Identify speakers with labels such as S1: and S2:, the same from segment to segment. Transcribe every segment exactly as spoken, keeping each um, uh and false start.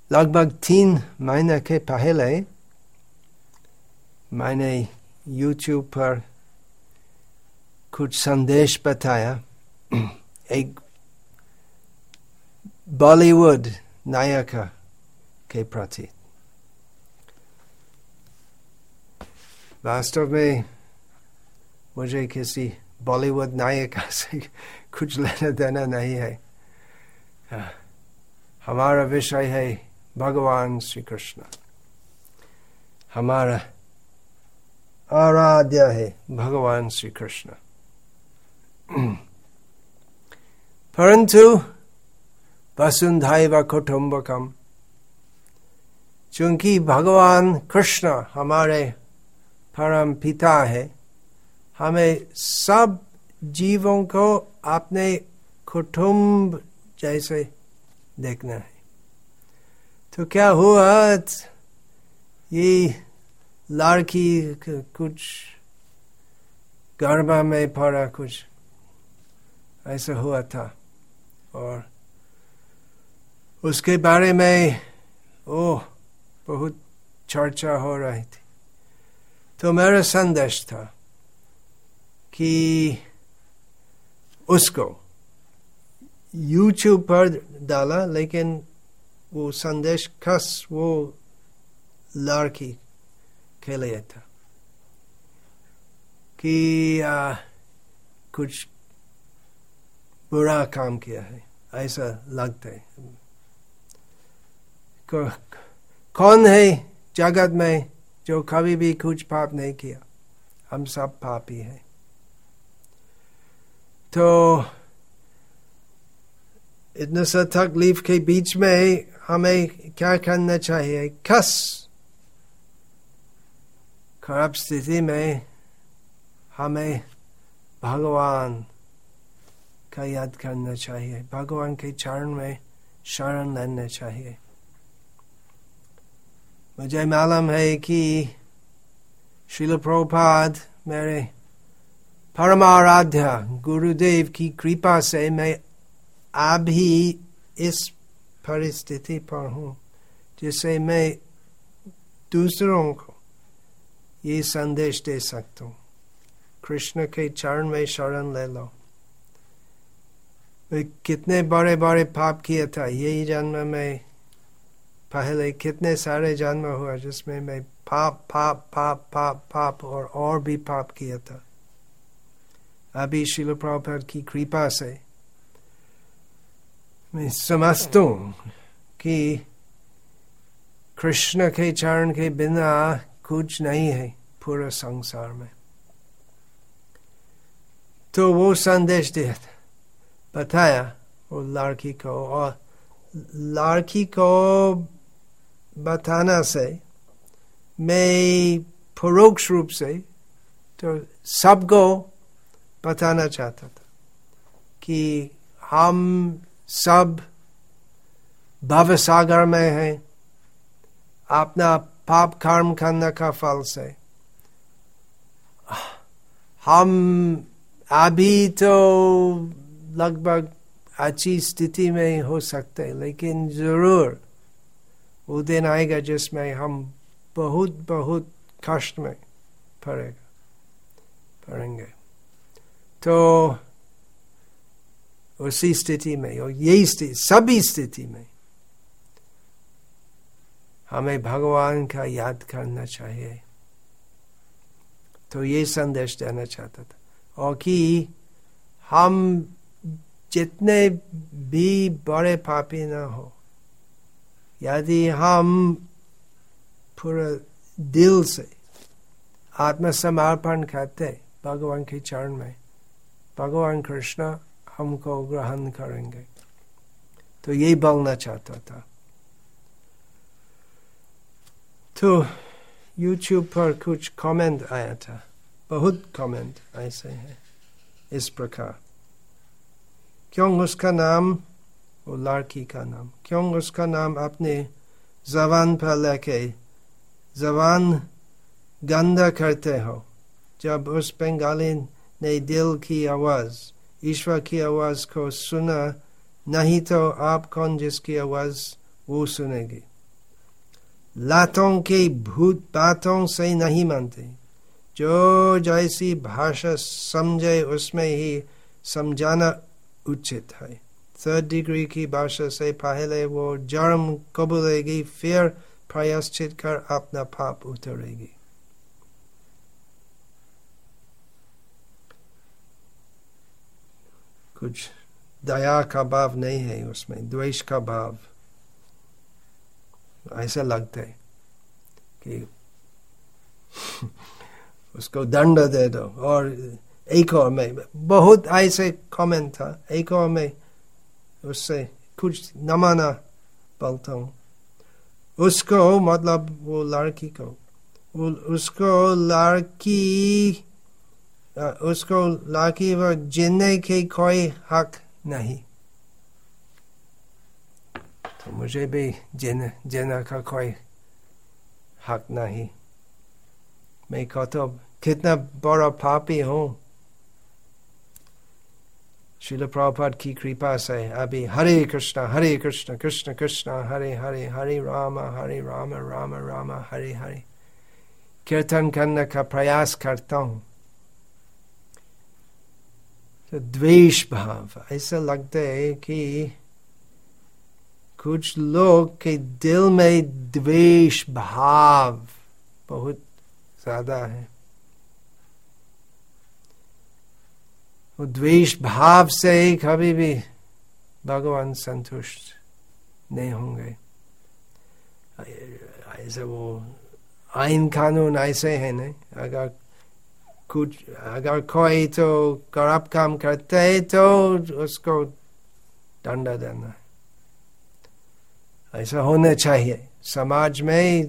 S1: लगभग तीन महीने के पहले मैंने यूट्यूब पर कुछ संदेश बताया एक बॉलीवुड नायिका के प्रति। वास्तव में मुझे किसी बॉलीवुड नायिका से कुछ लेना देना नहीं है। हमारा विषय है भगवान श्री कृष्ण। हमारा आराध्य है भगवान श्री कृष्ण। परंतु वसुंधैव कुटुंबकम, चूंकि भगवान कृष्ण हमारे परम पिता है, हमें सब जीवों को अपने कुटुंब जैसे देखना है। तो क्या हुआ, ये लड़की कुछ गर्भ में पड़ा, कुछ ऐसा हुआ था और उसके बारे में ओ बहुत चर्चा हो रही थी। तो मेरा संदेश था कि उसको यूट्यूब पर डाला, लेकिन वो संदेश खास वो लड़की के लिए था कि आ, कुछ बुरा काम किया है, ऐसा लगता है। कौन है जगत में जो कभी भी कुछ पाप नहीं किया? हम सब पापी हैं। तो इतना सा तकलीफ के बीच में हमें क्या करना चाहिए? खस खराब स्थिति में हमें भगवान का याद करना चाहिए, भगवान के चरण में शरण लेना चाहिए। मुझे मालूम है कि श्रील प्रभुपाद मेरे परमाराध्य गुरुदेव की कृपा से मैं अभी इस परिस्थिति पर हूँ जिससे मैं दूसरों को ये संदेश दे सकता हूँ, कृष्ण के चरण में शरण ले लो। मैं कितने बड़े बड़े पाप किया था यही जन्म में, पहले कितने सारे जन्म हुआ जिसमें मैं पाप पाप पाप पाप पाप और और भी पाप किया था। अभी श्रील प्रभुपाद की कृपा से मैं समझता हूँ कि कृष्ण के चरण के बिना कुछ नहीं है पूरा संसार में। तो वो संदेश दिया था, बताया वो लड़की को, और लड़की को बताना से मैं परोक्ष रूप से तो सबको बताना चाहता था कि हम सब भवसागर में हैं, अपना पाप कर्म करने का फल से। हम अभी तो लगभग अच्छी स्थिति में हो सकते हैं, लेकिन जरूर वो दिन आएगा जिसमें हम बहुत बहुत कष्ट में पड़ेगा पड़ेंगे। तो उसी स्थिति में और यही स्थिति, सभी स्थिति में हमें भगवान का याद करना चाहिए। तो ये संदेश देना चाहता था, और कि हम जितने भी बड़े पापी न हो, यदि हम पूरा दिल से आत्मसमर्पण करते भगवान के चरण में, भगवान कृष्ण हमको ग्रहण करेंगे। तो यही बोलना चाहता था। तो यूट्यूब पर कुछ कमेंट आया था, बहुत कमेंट ऐसे हैं इस प्रकार। क्यों उसका नाम, वो लड़की का नाम, क्यों उसका नाम अपने जबान पर लेके जबान गंदा करते हो, जब उस बंगाली ने दिल की आवाज, ईश्वर की आवाज को सुना नहीं तो आप कौन जिसकी आवाज वो सुनेगी। लातों के भूत बातों से नहीं मानते। जो जैसी भाषा समझे उसमें ही समझाना उचित है। थर्ड डिग्री की भाषा से पहले वो जन्म कबूलेगी, फिर प्रायश्चित कर अपना पाप उतरेगी। कुछ दया का भाव नहीं है उसमें, द्वेष का भाव। ऐसा लगता है कि उसको दंड दे दो। और एक और में बहुत ऐसे कमेंट था, एक और में उससे कुछ न माना बोलता हूँ। उसको मतलब वो लड़की को, वो उसको लड़की उसको लड़की वो जीने की कोई हक नहीं, तो मुझे भी जीने जीने का कोई हक नहीं। मैं कहता कितना बड़ा पापी हूँ। श्रील प्रभुपाद की कृपा से अभी हरे कृष्णा हरे कृष्णा कृष्ण कृष्णा हरे हरे हरे राम हरे राम राम राम हरे हरे कीर्तन करने का प्रयास करता हूँ। तो द्वेष भाव, ऐसा लगता है कि कुछ लोग के दिल में द्वेष भाव बहुत ज्यादा है। वो द्वेष भाव से कभी भी भगवान संतुष्ट नहीं होंगे। ऐसे वो आइन कानून ऐसे है नहीं, अगर कुछ अगर कोई तो खराब काम करते है तो उसको दंड देना है। ऐसा होना चाहिए समाज में।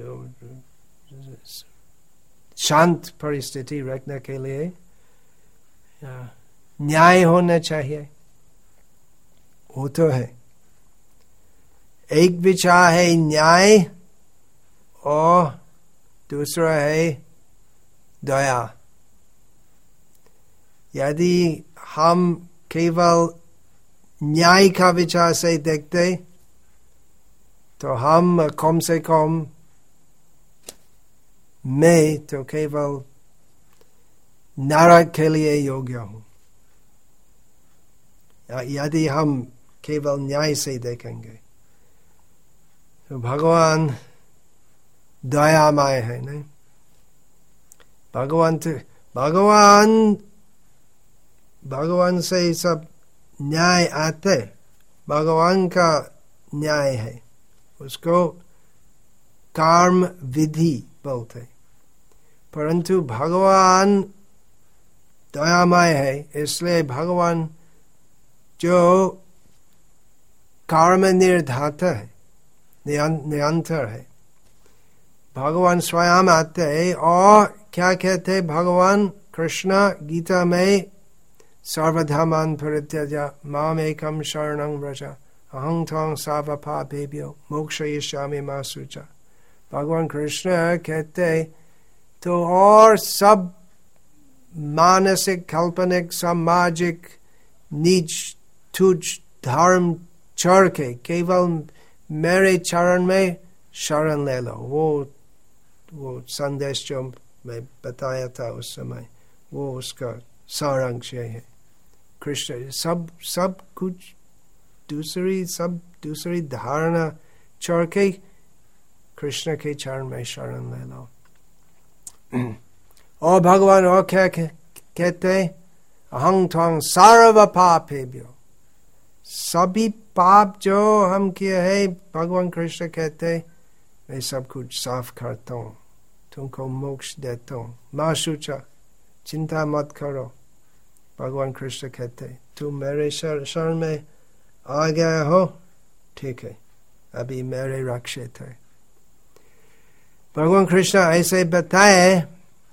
S1: शांत परिस्थिति रखने के लिए न्याय होना चाहिए। वो तो है। एक विचार है न्याय और दूसरा है दया। यदि हम केवल न्याय का विचार से देखते तो हम कम से कम मैं तो केवल नरक के लिए योग्य हूँ। यदि हम केवल न्याय से देखेंगे तो भगवान दयामय है नहीं। भगवान भगवान भगवान से सब न्याय आते, भगवान का न्याय है, उसको कर्म विधि बोलते। परंतु भगवान दयामय है, इसलिए भगवान जो कर्म निर्धाता है, नियंत्र है, भगवान स्वयं आते हैं और क्या कहते भगवान कृष्ण गीता में, सर्वधर्मान् परित्यज्य माम एकम शरणं व्रज अहं त्वां सर्वपापेभ्यो मोक्षयिष्यामि मा शुचा। भगवान कृष्ण कहते तो और सब मानसिक काल्पनिक सामाजिक नीच तुच्छ धर्म छोड़ के केवल मेरे चरण में शरण ले लो। वो वो संदेश जो मैं बताया था उस समय, वो उसका सारांश है। कृष्ण सब सब कुछ दूसरी सब दूसरी धारणा छोड़ के कृष्ण के चरण में शरण ले लो। और भगवान और क्या कहते, अहं त्वां सर्व पापेभ्यो, सभी पाप जो हम किए हैं भगवान कृष्ण कहते मैं सब कुछ साफ करता हूँ, तुमको मोक्ष देता हूँ, मा शुचा, चिंता मत करो। भगवान कृष्ण कहते तुम मेरे शरण में आ गए हो, ठीक है, अभी मेरे रक्षित है। भगवान कृष्ण ऐसे बताए,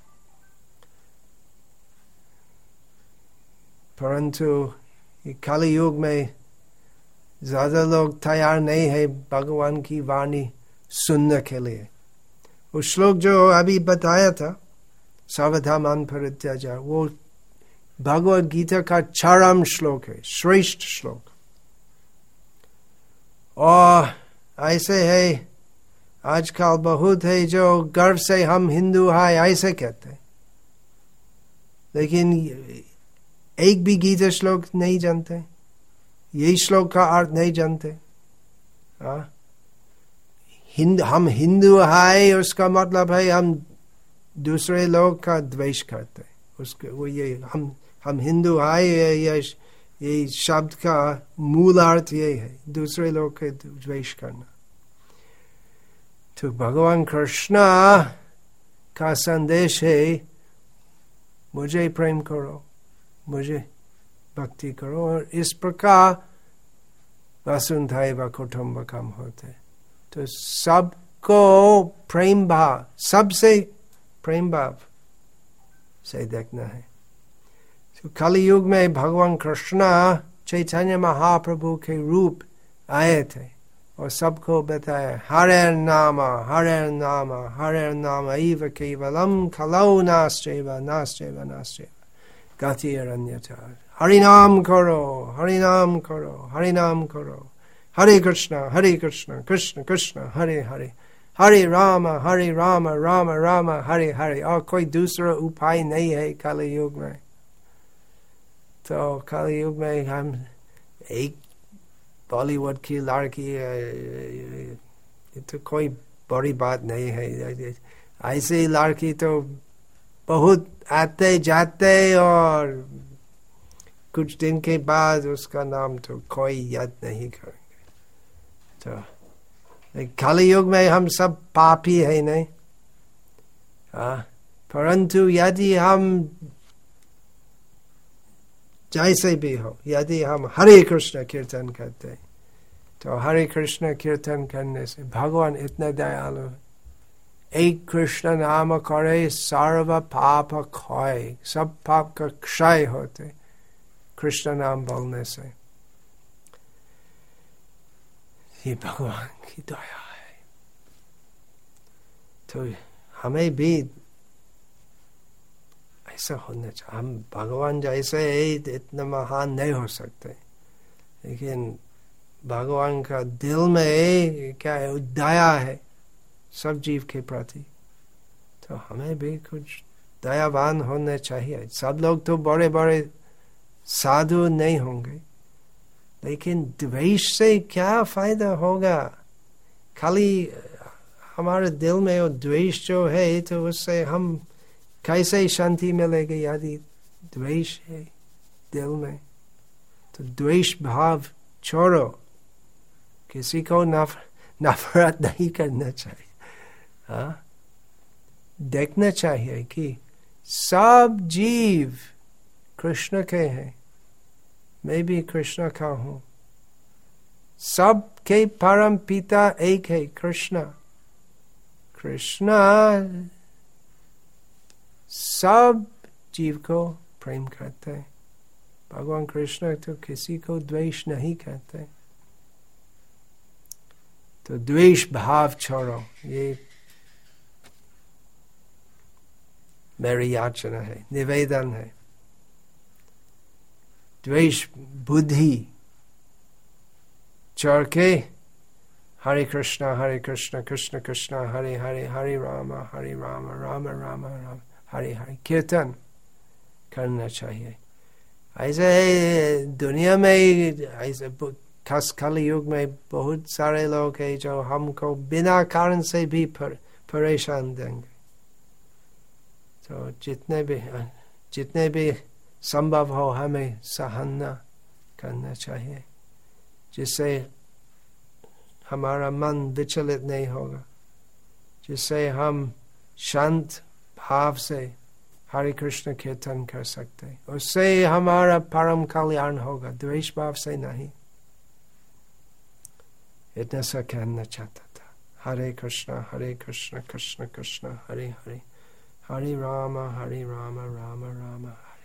S1: परंतु कलि युग में ज्यादा लोग तैयार नहीं है भगवान की वाणी सुनने के लिए। वो श्लोक जो अभी बताया था, सर्वधर्मान् परित्यज्य, वो भगवद गीता का चरम श्लोक है, श्रेष्ठ श्लोक। और ऐसे है आजकल बहुत है जो गर्व से हम हिंदू हैं ऐसे कहते हैं, लेकिन एक भी गीता श्लोक नहीं जानते, यही श्लोक का अर्थ नहीं जानते। हाँ, हिंद हम हिंदू हैं उसका मतलब है हम दूसरे लोग का द्वेष करते हैं। उसके वो ये हम हम हिंदू हैं, ये ये ये शब्द का मूल अर्थ ये है, दूसरे लोग के द्वेष करना। तो भगवान कृष्ण का संदेश है मुझे प्रेम करो, मुझे भक्ति करो, और इस प्रकार वसुधैव कुटुम्बकम होते। तो सबको प्रेम भाव, सबसे प्रेम भाव से देखना है। तो कलयुग में भगवान कृष्ण चैतन्य महाप्रभु के रूप आए थे और सबको बताया हरे नाम हरे नाम हरे नाम एव केवलम कलौ नास्त्यैव नास्त्यैव नास्त्यैव गतिरन्यथा। हरि नाम करो, हरि नाम करो, हरि नाम करो, हरे कृष्ण हरे कृष्ण कृष्ण कृष्ण हरे हरे, हरे राम हरे राम राम राम हरे हरे। और कोई दूसरा उपाय नहीं है कलयुग में। तो कलयुग में हम एक बॉलीवुड की लड़की, ये तो कोई बड़ी बात नहीं है। ऐसी लड़की तो बहुत आते जाते और कुछ दिन के बाद उसका नाम तो कोई याद नहीं करेंगे। तो कलयुग में हम सब पापी है नहीं, हाँ, परंतु यदि हम जैसे भी हो, यदि हम हरे कृष्ण कीर्तन करते तो हरे कृष्ण कीर्तन करने से भगवान इतने दयालु, एक कृष्ण नाम करे सर्व पाप क्षय, सब पाप का क्षय होते कृष्ण नाम बोलने से। ये भगवान की दया है। तो हमें भी ऐसा होना चाहिए। हम भगवान जैसे इतना महान नहीं हो सकते, लेकिन भगवान का दिल में क्या है, दया है सब जीव के प्रति। तो हमें भी कुछ दयावान होने चाहिए। सब लोग तो बड़े बड़े साधु नहीं होंगे, लेकिन द्वेष से क्या फायदा होगा? खाली हमारे दिल में वो द्वेष जो है, तो उससे हम कैसे शांति मिलेगी यदि द्वेष है दिल में? तो द्वेष भाव छोड़ो, किसी को नफ, नफरत नहीं करना चाहिए। हाँ, देखना चाहिए कि सब जीव कृष्ण के हैं, मैं भी कृष्ण का हूँ, सब के परम पिता एक है कृष्ण। कृष्ण सब जीव को प्रेम करते हैं। भगवान कृष्ण तो किसी को द्वेष नहीं करते। तो द्वेष भाव छोड़ो, ये मेरी याचना है, निवेदन है। द्वेष बुद्धि छोड़ के हरे कृष्णा हरे कृष्णा कृष्ण कृष्णा हरे हरे, हरे राम हरे राम राम राम राम हरे हरे कीर्तन करना चाहिए। ऐसे दुनिया में ऐसे खास कलयुग में बहुत सारे लोग हैं जो हमको बिना कारण से भी पर, परेशान देंगे। तो जितने भी जितने भी संभव हो हमें सहन करना चाहिए, जिससे हमारा मन विचलित नहीं होगा, जिससे हम शांत भाव से हरे कृष्ण कीर्तन कर सकते, उससे हमारा परम कल्याण होगा, द्वेष भाव से नहीं। इतना सा कहना चाहता था। हरे कृष्ण हरे कृष्ण कृष्ण कृष्ण हरे हरे, हरे राम हरे राम राम राम हरे